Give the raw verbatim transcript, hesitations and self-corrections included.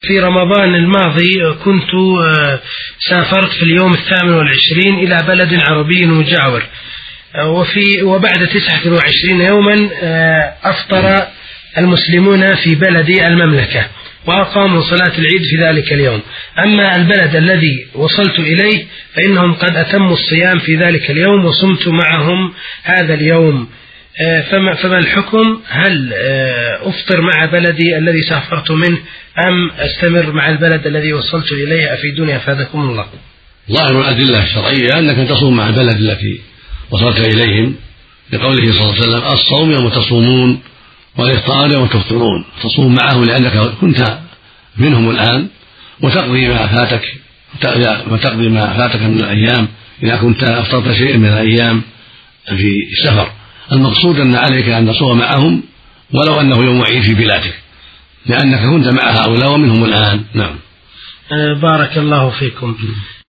في رمضان الماضي كنت سافرت في اليوم الثامن والعشرين إلى بلد عربي مجاور، وفي وبعد تسعة وعشرين يوما أفطر المسلمون في بلد المملكة وأقاموا صلاة العيد في ذلك اليوم. أما البلد الذي وصلت إليه فإنهم قد أتموا الصيام في ذلك اليوم وصمت معهم هذا اليوم، فما, فما الحكم؟ هل أفطر مع بلدي الذي سافرت منه أم أستمر مع البلد الذي وصلت إليه؟ أفيدوني أفادكم الله. ظاهر الأدلة الشرعية أنك تصوم مع البلد التي وصلت إليهم، بقوله صلى الله عليه وسلم: الصوم يوم تصومون والإفطار يوم تفطرون. تصوم معه لأنك كنت منهم الآن، وتقضي ما فاتك وتقضي ما فاتك من الأيام إذا كنت أفطرت شيئا من الأيام في السفر. المقصود أن عليك أن تصوم معهم ولو أنه يوم عيد في بلادك، لأنك كنت مع هؤلاء ومنهم الآن. نعم. بارك الله فيكم.